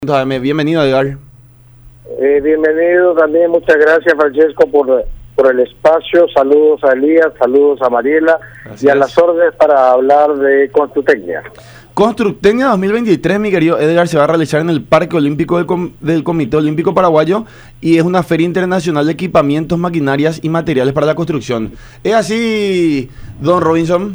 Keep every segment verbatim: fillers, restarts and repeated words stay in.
Bienvenido, Edgar. Eh, bienvenido también, muchas gracias, Francesco, por, por el espacio. Saludos a Elías, saludos a Mariela. Gracias. Y a las órdenes para hablar de Constructecnia. Constructecnia dos mil veintitrés, mi querido Edgar, se va a realizar en el Parque Olímpico del, Com del Comité Olímpico Paraguayo y es una feria internacional de equipamientos, maquinarias y materiales para la construcción. ¿Es así, don Robinson?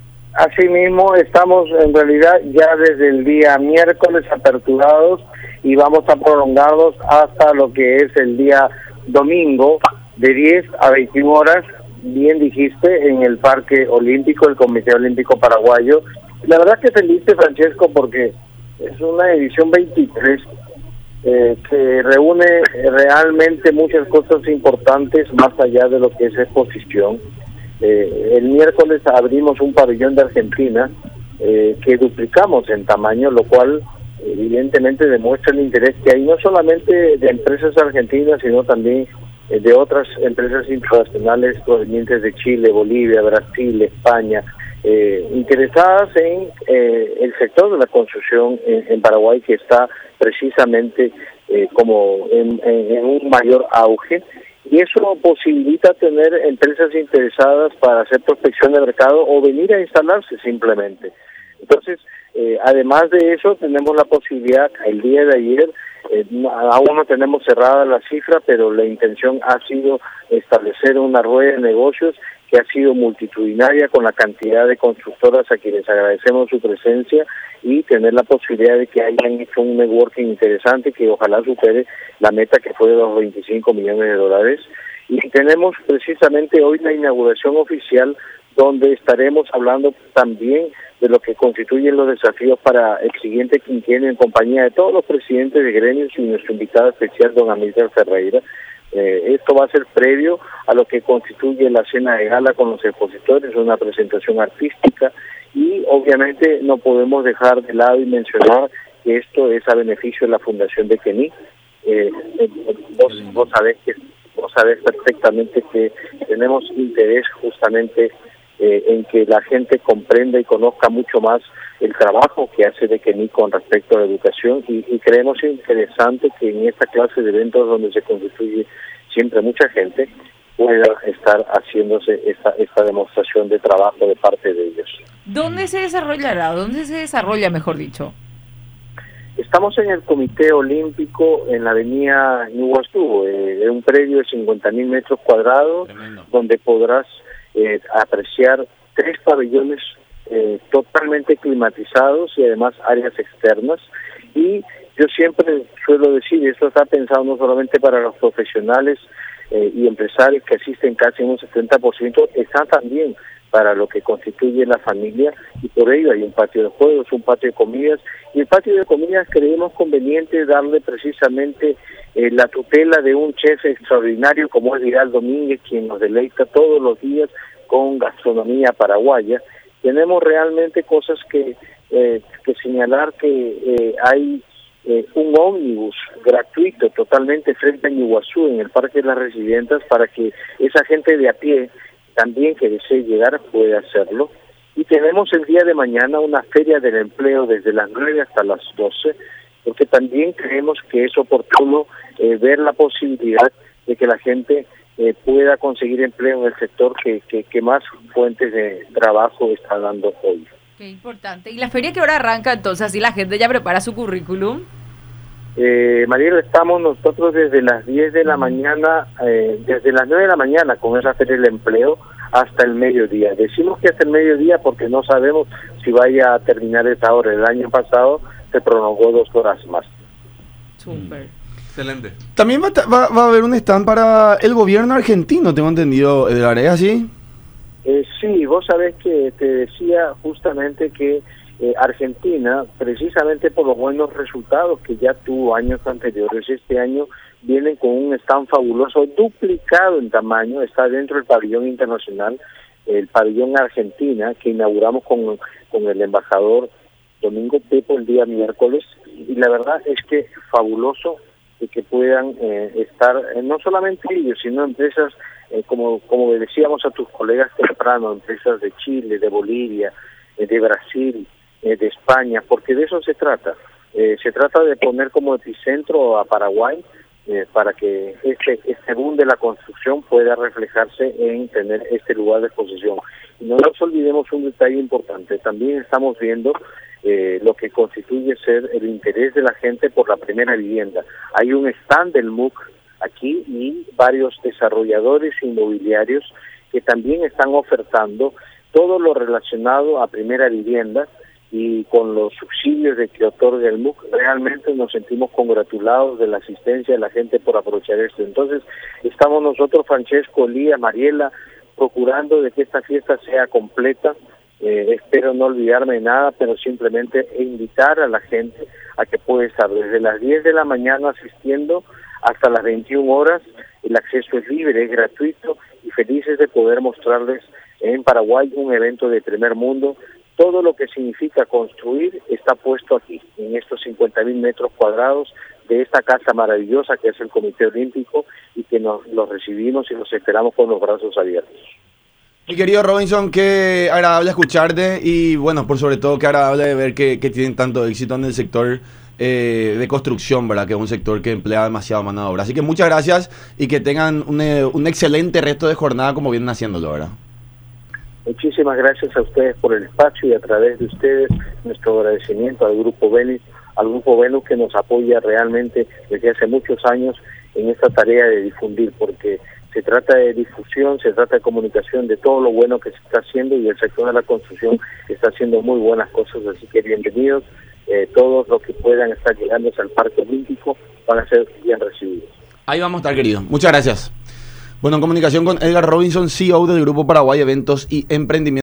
Asimismo, estamos en realidad ya desde el día miércoles aperturados y vamos a prolongarlos hasta lo que es el día domingo de diez a veintiuna horas, bien dijiste, en el Parque Olímpico, el Comité Olímpico Paraguayo. La verdad que feliz, Francesco, porque es una edición veintitrés eh, que reúne realmente muchas cosas importantes más allá de lo que es exposición. Eh, el miércoles abrimos un pabellón de Argentina eh, que duplicamos en tamaño, lo cual evidentemente demuestra el interés que hay no solamente de empresas argentinas, sino también eh, de otras empresas internacionales provenientes de Chile, Bolivia, Brasil, España, eh, interesadas en eh, el sector de la construcción en, en Paraguay, que está precisamente eh, como en, en, en un mayor auge. Y eso posibilita tener empresas interesadas para hacer prospección de mercado o venir a instalarse simplemente. Entonces, eh, además de eso, tenemos la posibilidad, el día de ayer, eh, aún no tenemos cerrada la cifra, pero la intención ha sido establecer una rueda de negocios que ha sido multitudinaria con la cantidad de constructoras a quienes agradecemos su presencia y tener la posibilidad de que hayan hecho un networking interesante que ojalá supere la meta que fue de los veinticinco millones de dólares. Y tenemos precisamente hoy la inauguración oficial donde estaremos hablando también de lo que constituyen los desafíos para el siguiente quinquenio en compañía de todos los presidentes de gremios y nuestro invitado especial, don Amílcar Ferreira. Eh, esto va a ser previo a lo que constituye la cena de gala con los expositores, una presentación artística y obviamente no podemos dejar de lado y mencionar que esto es a beneficio de la Fundación de Kení. Eh, eh, vos, vos sabés que vos sabés perfectamente que tenemos interés justamente eh, en que la gente comprenda y conozca mucho más el trabajo que hace de Kení con respecto a la educación y, y creemos interesante que en esta clase de eventos donde se constituye siempre mucha gente pueda estar haciéndose esta, esta demostración de trabajo de parte de ellos. ¿Dónde se desarrollará? ¿Dónde se desarrolla, mejor dicho? Estamos en el Comité Olímpico en la avenida Ñuguazú, eh, un predio de cincuenta mil metros cuadrados. Tremendo. Donde podrás eh, apreciar tres pabellones eh, totalmente climatizados y además áreas externas. Y yo siempre suelo decir, esto está pensado no solamente para los profesionales eh, y empresarios que asisten casi en un setenta por ciento, está también para lo que constituye la familia, y por ello hay un patio de juegos, un patio de comidas, y el patio de comidas creemos conveniente darle precisamente eh, la tutela de un chef extraordinario como es Vidal Domínguez, quien nos deleita todos los días con gastronomía paraguaya. Tenemos realmente cosas que, eh, que señalar que eh, hay eh, un ómnibus gratuito totalmente frente a Ñuguazú en el Parque de las Residentas para que esa gente de a pie también que desee llegar puede hacerlo. Y tenemos el día de mañana una feria del empleo desde las nueve hasta las doce, porque también creemos que es oportuno eh, ver la posibilidad de que la gente eh, pueda conseguir empleo en el sector que, que, que más fuentes de trabajo está dando hoy. Qué importante. ¿Y la feria qué hora arranca entonces? ¿Así la gente ya prepara su currículum? Eh, Mariela, estamos nosotros desde las diez de la mañana, eh, desde las nueve de la mañana con esa feria del empleo hasta el mediodía. Decimos que hasta el mediodía porque no sabemos si vaya a terminar esa hora. El año pasado se prolongó dos horas más. Súper. Excelente. También va, va, va a haber un stand para el gobierno argentino, tengo entendido, Edgar, ¿es así? Eh, sí, vos sabés que te decía justamente que Eh, Argentina, precisamente por los buenos resultados que ya tuvo años anteriores, este año vienen con un stand fabuloso, duplicado en tamaño, está dentro del pabellón internacional, el pabellón Argentina, que inauguramos con, con el embajador Domingo Pepo el día miércoles, y la verdad es que fabuloso de que puedan eh, estar, eh, no solamente ellos, sino empresas, eh, como, como decíamos a tus colegas temprano, empresas de Chile, de Bolivia, eh, de Brasil, de España, porque de eso se trata, Eh, se trata de poner como epicentro a Paraguay eh, para que este, este boom de la construcción pueda reflejarse en tener este lugar de exposición. Y no nos olvidemos un detalle importante, también estamos viendo eh, lo que constituye ser el interés de la gente por la primera vivienda. Hay un stand del M U C aquí y varios desarrolladores inmobiliarios que también están ofertando todo lo relacionado a primera vivienda, y con los subsidios de que otorga el M U C, realmente nos sentimos congratulados de la asistencia de la gente por aprovechar esto. Entonces, estamos nosotros, Francesco, Lía, Mariela, procurando de que esta fiesta sea completa. Eh, espero no olvidarme de nada, pero simplemente invitar a la gente a que puede estar desde las diez de la mañana asistiendo hasta las veintiuna horas. El acceso es libre, es gratuito, y felices de poder mostrarles en Paraguay un evento de primer mundo. Todo lo que significa construir está puesto aquí, en estos cincuenta mil metros cuadrados de esta casa maravillosa que es el Comité Olímpico, y que nos los recibimos y los esperamos con los brazos abiertos. Mi querido Robinson, qué agradable escucharte, y bueno, por sobre todo qué agradable de ver que, que tienen tanto éxito en el sector eh, de construcción, ¿verdad? Que es un sector que emplea demasiado mano de obra. Así que muchas gracias y que tengan un, un excelente resto de jornada como vienen haciéndolo, ¿verdad? Muchísimas gracias a ustedes por el espacio, y a través de ustedes nuestro agradecimiento al Grupo Venus, al Grupo Venus que nos apoya realmente desde hace muchos años en esta tarea de difundir, porque se trata de difusión, se trata de comunicación de todo lo bueno que se está haciendo, y el sector de la construcción está haciendo muy buenas cosas. Así que bienvenidos, eh, todos los que puedan estar llegando al Parque Olímpico van a ser bien recibidos. Ahí vamos a estar, querido. Muchas gracias. Bueno, en comunicación con Edgar Robinson, C E O del Grupo Paraguay Eventos y Emprendimiento.